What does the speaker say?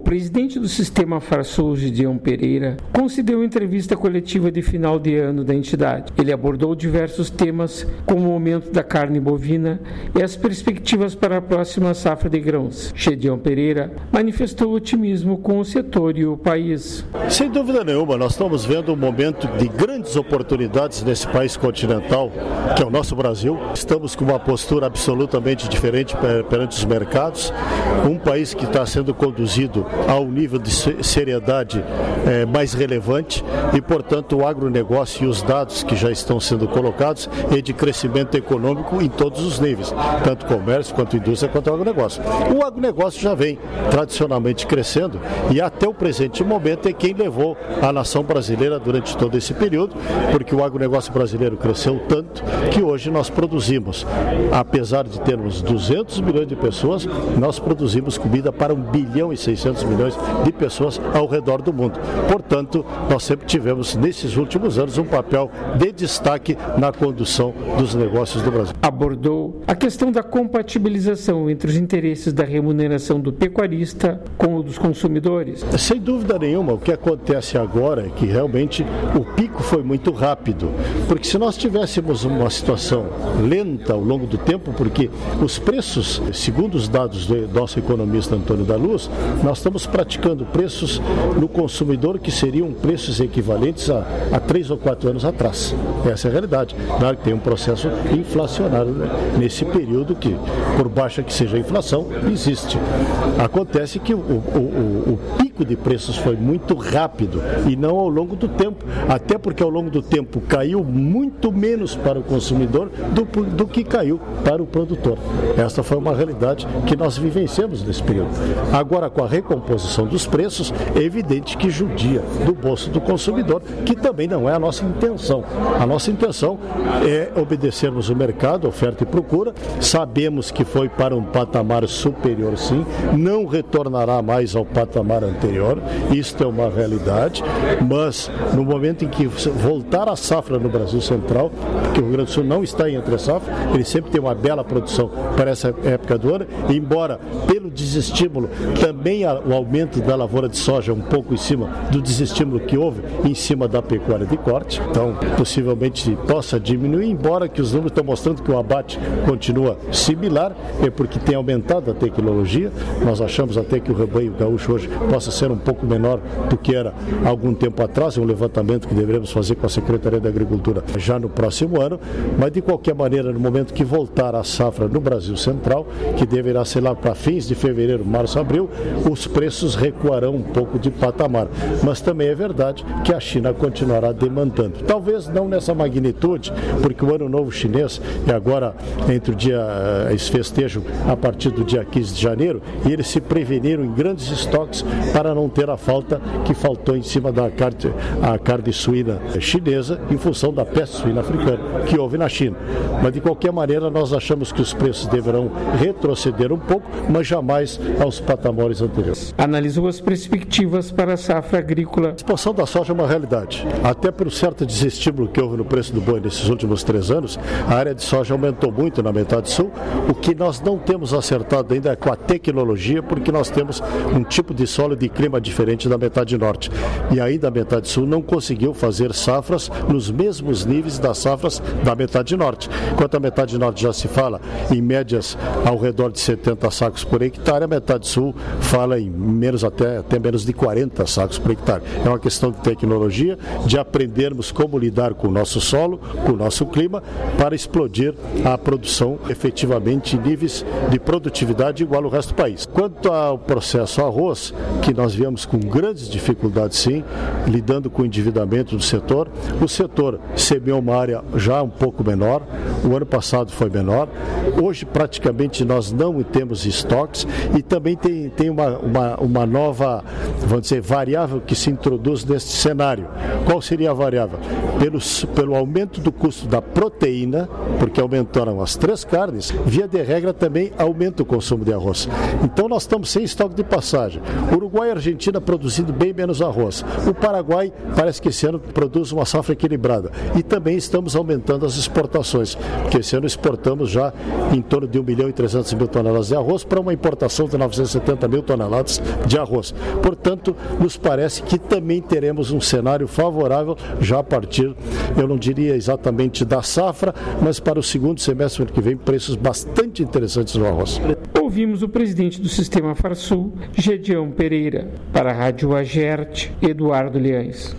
presidente do Sistema Farsul, Gideon Pereira, concedeu entrevista coletiva de final de ano da entidade. Ele abordou diversos temas, como o aumento da carne bovina e as perspectivas para a próxima safra de grãos. Gideon Pereira manifestou otimismo com o setor e o país. Sem dúvida nenhuma, nós estamos vendo um momento de grandes oportunidades nesse país continental, que é o nosso Brasil. Estamos com uma postura absolutamente diferente perante os mercados, um país que está sendo conduzido a um nível de seriedade mais relevante e, portanto, o agronegócio e os dados que já estão sendo colocados é de crescimento econômico em todos os níveis, tanto comércio, quanto indústria, quanto agronegócio. O agronegócio já vem tradicionalmente crescendo e até o presente momento é quem levou a nação brasileira durante todo esse período, porque o agronegócio brasileiro cresceu tanto que hoje nós produzimos, apesar de termos 200 milhões de pessoas, nós produzimos comida para 1 bilhão e 600 milhões de pessoas ao redor do mundo. Portanto, nós sempre tivemos, nesses últimos anos, um papel de destaque na condução dos negócios do Brasil. Abordou a questão da compatibilização entre os interesses da remuneração do pecuarista com o dos consumidores. Sem dúvida nenhuma, o que acontece agora é que realmente o pico foi muito rápido, porque se nós tivéssemos uma situação lenta ao longo do tempo, porque os preços, segundo os dados do nosso economista Antônio da Luz, nós estamos praticando preços no consumidor que seriam preços equivalentes a 3 ou 4 anos atrás. Essa é a realidade. Claro que tem um processo inflacionário, né, nesse período que, por baixa que seja a inflação, existe. Acontece que o pico de preços foi muito rápido e não ao longo do tempo, até porque ao longo do tempo caiu muito menos para o consumidor do que caiu para o produtor. Essa foi uma realidade que nós vivenciamos nesse período. Agora, com a recomposição dos preços, é evidente que judia do bolso do consumidor, que também não é a nossa intenção. A nossa intenção é obedecermos o mercado, oferta e procura. Sabemos que foi para um patamar superior, sim, não retornará mais ao patamar anterior, isto é uma realidade, mas no momento em que voltar a safra no Brasil Central, porque o Rio Grande do Sul não está em entre safra, ele sempre tem uma bela produção para essa época do ano, embora pelo desestímulo também o aumento da lavoura de soja um pouco em cima do desestímulo que houve em cima da pecuária de corte, então possivelmente possa diminuir, embora que os números estão mostrando que o abate continua similar, é porque tem aumentado a tecnologia. Nós achamos até que o rebanho gaúcho hoje possa ser um pouco menor do que era há algum tempo atrás, é um levantamento que deveremos fazer com a Secretaria da Agricultura já no próximo ano, mas de qualquer maneira, no momento que voltar a safra no Brasil Central, que deverá ser lá para fins de fevereiro, março, abril, os preços recuarão um pouco de patamar, mas também é verdade que a China continuará demandando, talvez não nessa magnitude, porque o ano novo chinês é agora entre o dia, eles festejam a partir do dia 15 de janeiro, e eles se preveniram em grandes estoques para não ter a falta que faltou em cima da carne suína chinesa em função da peste suína africana que houve na China. Mas de qualquer maneira nós achamos que os preços deverão retroceder um pouco, mas jamais aos patamares anteriores. Analisou as perspectivas para a safra agrícola. A expansão da soja é uma realidade. Até pelo certo desestímulo que houve no preço do boi nesses últimos 3 anos, a área de soja aumentou muito na metade sul. O que nós não temos acertado ainda é com a tecnologia, porque nós temos um tipo de solo de clima diferente da metade norte. E ainda a metade sul não conseguiu fazer safras nos mesmos níveis das safras da metade norte. Enquanto a metade norte já se fala em médias ao redor de 70 sacos por hectare, a metade sul fala em menos até menos de 40 sacos por hectare. É uma questão de tecnologia, de aprendermos como lidar com o nosso solo, com o nosso clima, para explodir a produção efetivamente em níveis de produtividade igual ao resto do país. Quanto ao processo arroz, que nós viemos com grandes dificuldades sim, lidando com o endividamento do setor, o setor semeou uma área já um pouco menor, o ano passado foi menor, hoje praticamente nós não temos estoques e também tem uma nova, vamos dizer, variável que se introduz neste cenário. Qual seria a variável? Pelo aumento do custo da proteína, porque aumentaram as 3 carnes, via de regra também aumenta o consumo de arroz. Então nós estamos sem estoque de passagem. Uruguai e Argentina produzindo bem menos arroz. O Paraguai parece que esse ano produz uma safra equilibrada. E também estamos aumentando as exportações, porque esse ano exportamos já em torno de 1.300.000 toneladas de arroz para uma importação de 970.000 toneladas toneladas de arroz. Portanto, nos parece que também teremos um cenário favorável já a partir, eu não diria exatamente da safra, mas para o segundo semestre que vem, preços bastante interessantes no arroz. Ouvimos o presidente do Sistema Farsul, Gedeão Pereira. Para a Rádio Agerte, Eduardo Leães.